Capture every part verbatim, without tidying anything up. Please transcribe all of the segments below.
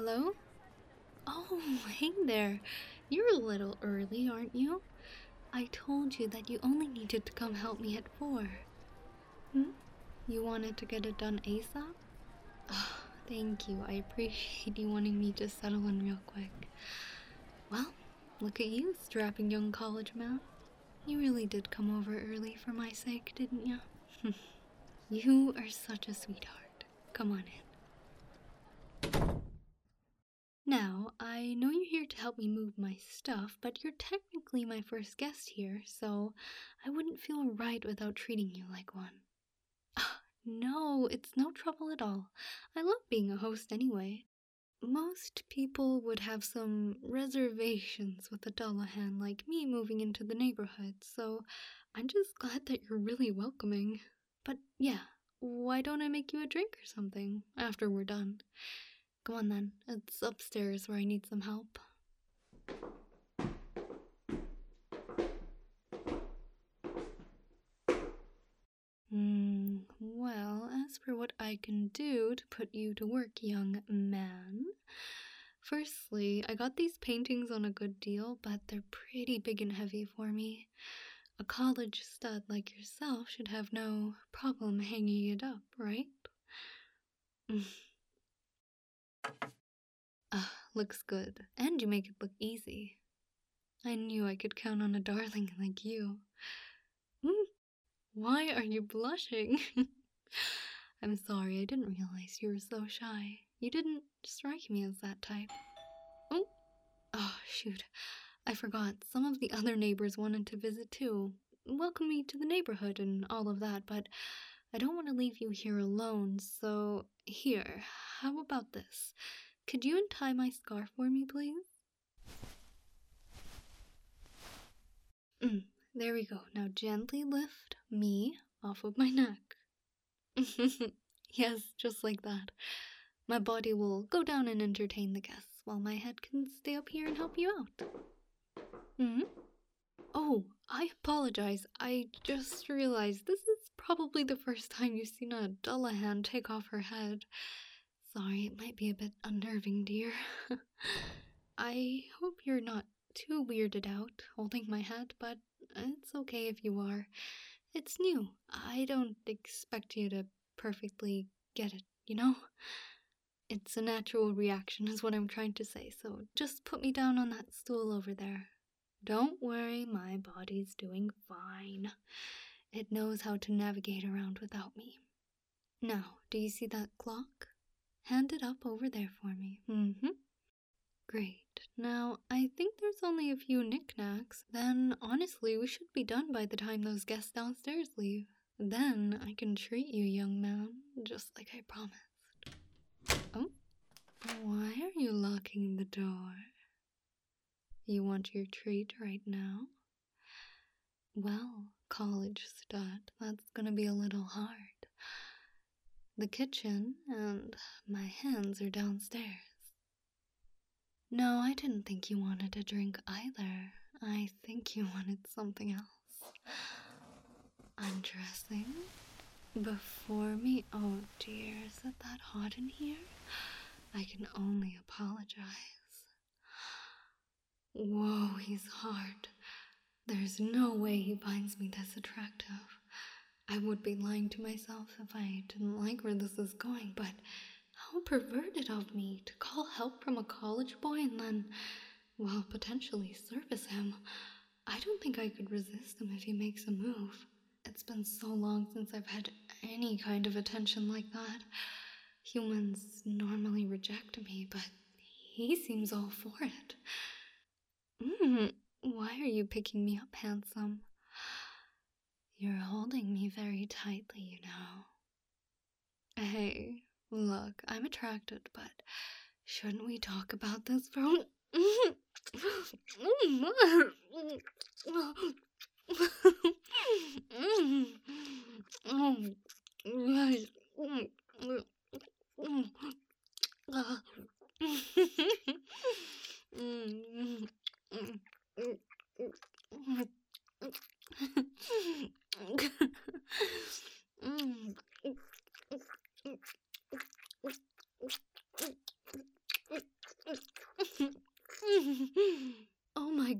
Hello? Oh, hey there. You're a little early, aren't you? I told you that you only needed to come help me at four. Hmm? You wanted to get it done ASAP? Oh, thank you. I appreciate you wanting me to settle in real quick. Well, look at you, strapping young college man. You really did come over early for my sake, didn't you? You are such a sweetheart. Come on in. Now, I know you're here to help me move my stuff, but you're technically my first guest here, so I wouldn't feel right without treating you like one. Ah, no, it's no trouble at all. I love being a host anyway. Most people would have some reservations with a Dullahan like me moving into the neighborhood, so I'm just glad that you're really welcoming. But yeah, why don't I make you a drink or something after we're done? Come on then, it's upstairs where I need some help. Hmm, well, as for what I can do to put you to work, young man. Firstly, I got these paintings on a good deal, but they're pretty big and heavy for me. A college stud like yourself should have no problem hanging it up, right? Ah, looks good. And you make it look easy. I knew I could count on a darling like you. Hmm, why are you blushing? I'm sorry, I didn't realize you were so shy. You didn't strike me as that type. Oh, oh, shoot. I forgot. Some of the other neighbors wanted to visit too. Welcome me to the neighborhood and all of that, but I don't want to leave you here alone, so here, how about this? Could you untie my scarf for me, please? Mm, there we go. Now gently lift me off of my neck. Yes, just like that. My body will go down and entertain the guests, while my head can stay up here and help you out. Hmm? Oh, I apologize. I just realized this is probably the first time you've seen a Dullahan take off her head. Sorry, it might be a bit unnerving, dear. I hope you're not too weirded out holding my head, but it's okay if you are. It's new. I don't expect you to perfectly get it, you know? It's a natural reaction, is what I'm trying to say, so just put me down on that stool over there. Don't worry, my body's doing fine. It knows how to navigate around without me. Now, do you see that clock? Hand it up over there for me. Mm-hmm. Great. Now, I think there's only a few knickknacks. Then, honestly, we should be done by the time those guests downstairs leave. Then I can treat you, young man, just like I promised. Oh? Why are you locking the door? You want your treat right now? Well, college stud, that's gonna be a little hard. The kitchen and my hands are downstairs. No, I didn't think you wanted a drink either. I think you wanted something else. Undressing? Before me? Oh dear, is it that hot in here? I can only apologize. Whoa, he's hard. There's no way he finds me this attractive. I would be lying to myself if I didn't like where this is going, but how perverted of me to call help from a college boy and then, well, potentially service him. I don't think I could resist him if he makes a move. It's been so long since I've had any kind of attention like that. Humans normally reject me, but he seems all for it. Mm, why are you picking me up, handsome? You're holding me very tightly, you know. Hey, look, I'm attracted, but shouldn't we talk about this for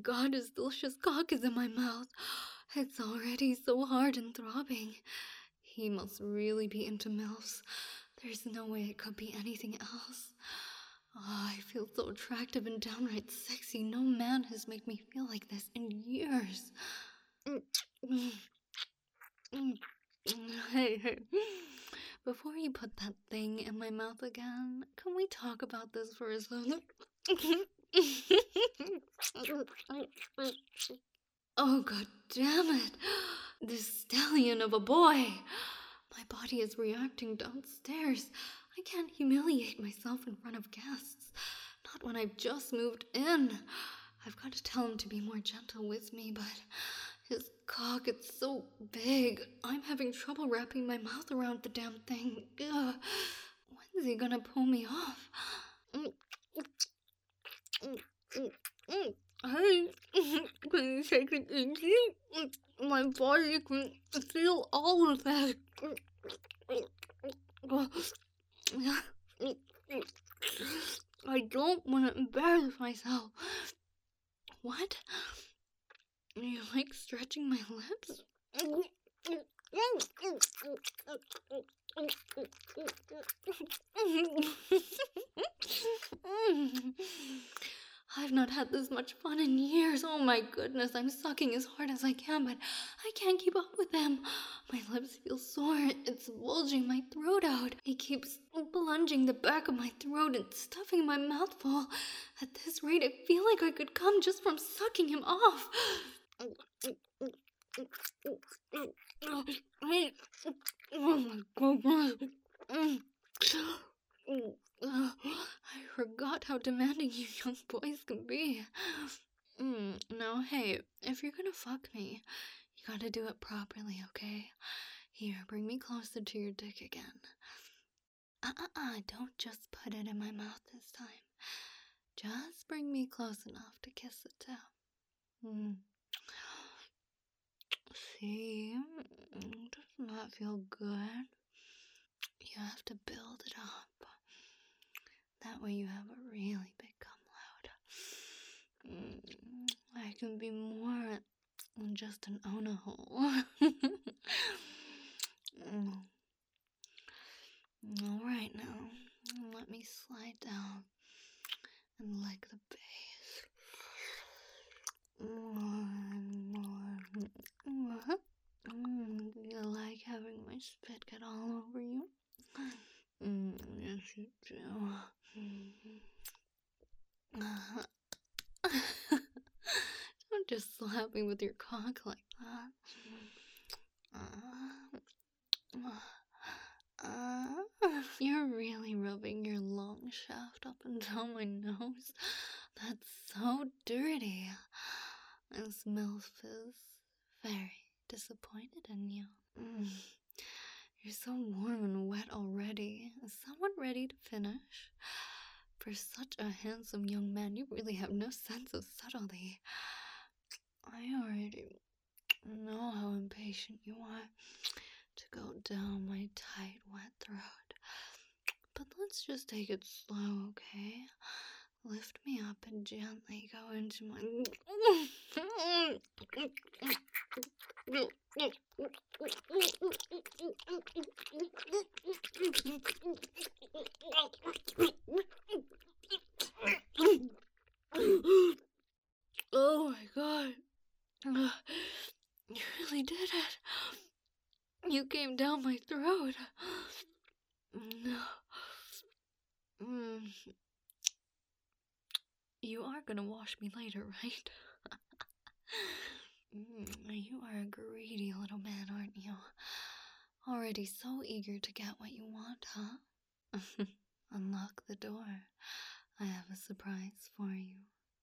god, his delicious cock is in my mouth. It's already so hard and throbbing. He must really be into MILFs. There's no way it could be anything else. Oh, I feel so attractive and downright sexy. No man has made me feel like this in years. Hey, hey. Before you put that thing in my mouth again, can we talk about this for a second? Oh, god damn it. This stallion of a boy. My body is reacting downstairs. I can't humiliate myself in front of guests. Not when I've just moved in. I've got to tell him to be more gentle with me, but his cock, it's so big. I'm having trouble wrapping my mouth around the damn thing. Ugh. When's he gonna pull me off? Hey, can you take it easy? My body can feel all of that. I don't want to embarrass myself. What? You like stretching my lips? I've not had this much fun in years. Oh my goodness, I'm sucking as hard as I can, but I can't keep up with him. My lips feel sore. It's bulging my throat out. He keeps plunging the back of my throat and stuffing my mouth full. At this rate, I feel like I could come just from sucking him off. Oh my goodness. I forgot how demanding you young boys can be. Mm, now, hey, if you're gonna fuck me, you gotta do it properly, okay? Here, bring me closer to your dick again. Uh-uh-uh, don't just put it in my mouth this time. Just bring me close enough to kiss it too. Mm. See? Doesn't that feel good? You have to build it up. That way you have a really big cum load. Mm, I can be more than just an owner hole. mm. Alright now, let me slide down and lick the base. Mm, do you like having my spit get all over you? Mm, yes, you do. Don't just slap me with your cock like that. Uh, uh, you're really rubbing your long shaft up and down my nose. That's so dirty. This MILF is very disappointed in you. Mm. You're so warm and wet already. Is someone ready to finish? For such a handsome young man, you really have no sense of subtlety. I already know how impatient you are to go down my tight, wet throat. But let's just take it slow, okay? Lift me up and gently go into my... Oh my god. Uh, you really did it. You came down my throat. No. Mm. You are gonna wash me later, right? mm, you are a greedy little man, aren't you? Already so eager to get what you want, huh? Unlock the door. I have a surprise for you.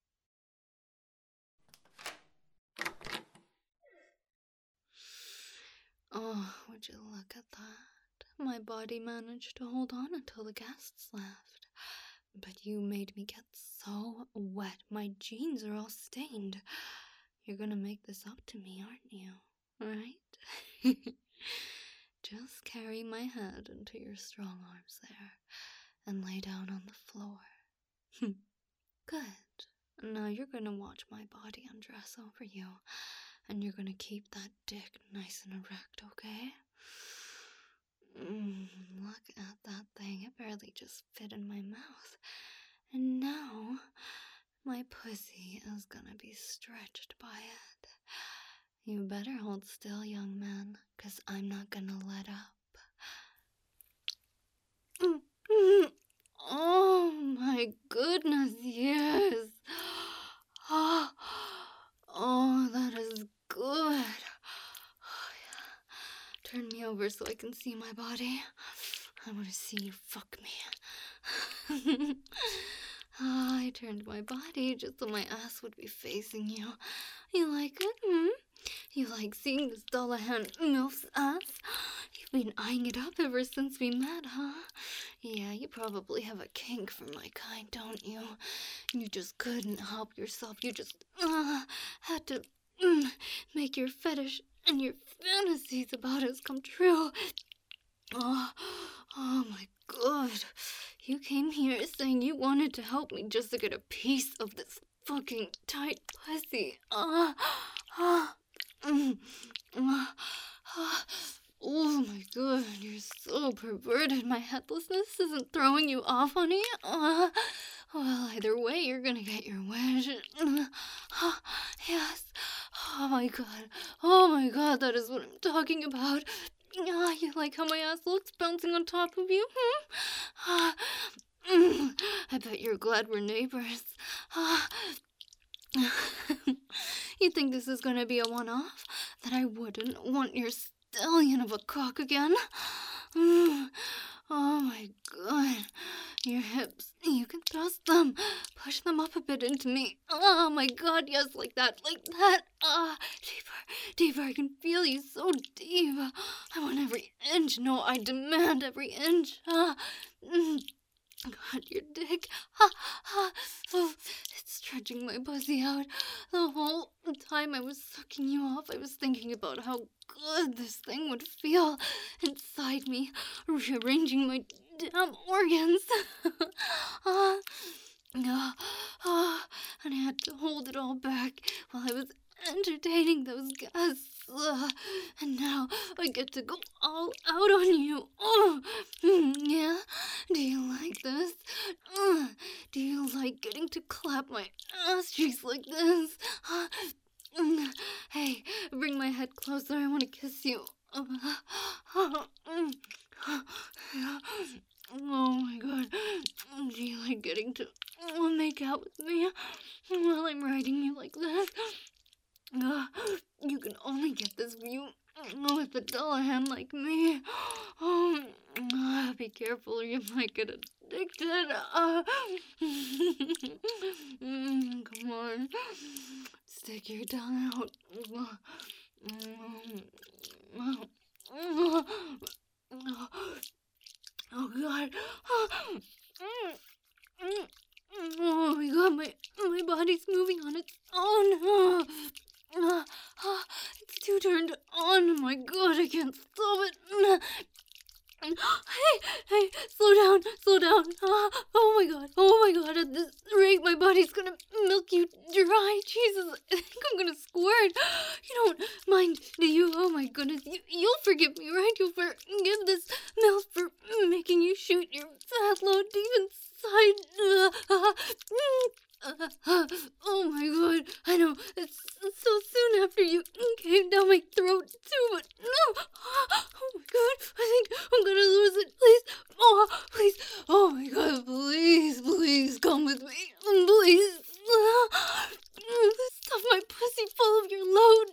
Oh, would you look at that? My body managed to hold on until the guests left. But you made me get so wet, my jeans are all stained. You're gonna make this up to me, aren't you? Right? Just carry my head into your strong arms there and lay down on the floor. Good. Now you're gonna watch my body undress over you, and you're gonna keep that dick nice and erect, okay? Mm, look at that thing. It barely just fit in my mouth. And now, my pussy is gonna be stretched by it. You better hold still, young man, 'cause I'm not gonna let up. Oh my goodness, yes. Oh, oh, that is good. Oh, yeah. Turn me over so I can see my body. I want to see you fuck me. Oh, I turned my body just so my ass would be facing you. You like it, hmm? You like seeing this Dullahan MILF's ass? You've been eyeing it up ever since we met, huh? Yeah, you probably have a kink for my kind, don't you? You just couldn't help yourself. You just uh, had to mm, make your fetish and your fantasies about us come true. Oh, oh my god. You came here saying you wanted to help me just to get a piece of this fucking tight pussy. Ah, ah, mm, ah, ah. Oh my god, you're so perverted. My headlessness isn't throwing you off, honey. Uh, well, either way, you're gonna get your wish. Uh, ah, yes. Oh my god. Oh my god, that is what I'm talking about. Ah, you like how my ass looks bouncing on top of you? Hmm? Ah, mm, I bet you're glad we're neighbors. Ah. You think this is gonna be a one-off? That I wouldn't want your stallion of a cock again? Mm. Oh my god. Your hips, you can thrust them. Push them up a bit into me. Oh my god, yes, like that, like that. Ah, deeper, deeper, I can feel you so deep. I want every inch, no, I demand every inch. Ah, mm. God, your dick. Ha, ha. Oh, it's stretching my pussy out. The whole time I was sucking you off, I was thinking about how good this thing would feel inside me, rearranging my damn organs. Ah, ah, ah, and I had to hold it all back while I was entertaining those guests. Uh, and now I get to go all out on you. Oh, mm, yeah? Do you like this? Uh, do you like getting to clap my ass cheeks like this? Uh, mm, hey, bring my head closer. I want to kiss you. Uh, uh, mm, uh, oh my god. Do you like getting to uh, make out with me while I'm riding you like this? Uh, you can only get this view with a Dullahan like me. Oh, uh, be careful or you might get addicted. Uh, mm, come on. Stick your tongue out. Oh, God. Oh my god, my, my body's moving on its own. Uh, uh, it's too turned on. Oh my god, I can't stop it. Hey, hey, slow down, slow down. Uh, oh my god, oh my god, at this rate, my body's gonna milk you dry. Jesus, I think I'm gonna squirt. You don't mind, do you? Oh my goodness, you, you'll forgive me, right? You'll forgive this MILF for making you shoot your fat load deep inside. Uh, uh, mm. Uh, uh, oh my god, I know, it's so soon after you came down my throat too, but no, oh my god, I think I'm gonna lose it, please, oh, please, oh my god, please, please, come with me, please, stuff my pussy full of your load,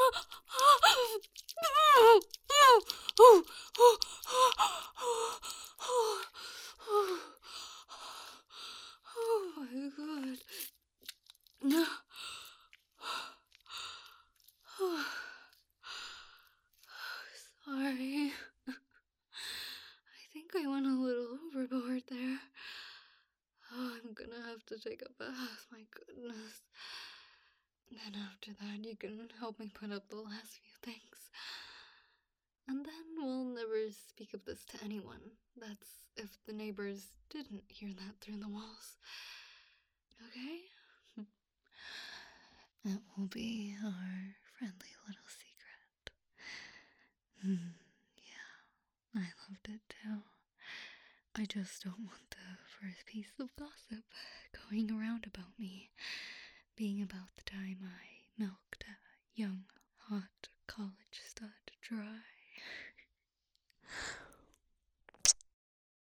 oh my god. No. Sorry. I think I went a little overboard there. Oh, I'm gonna have to take a bath, my goodness. Then after that, you can help me put up the last few things. And then we'll never speak of this to anyone. That's if the neighbors didn't hear that through the walls. Okay? It will be our friendly little secret. Mm, yeah, I loved it too. I just don't want the first piece of gossip going around about me being about the time I milked a young, hot college stud dry.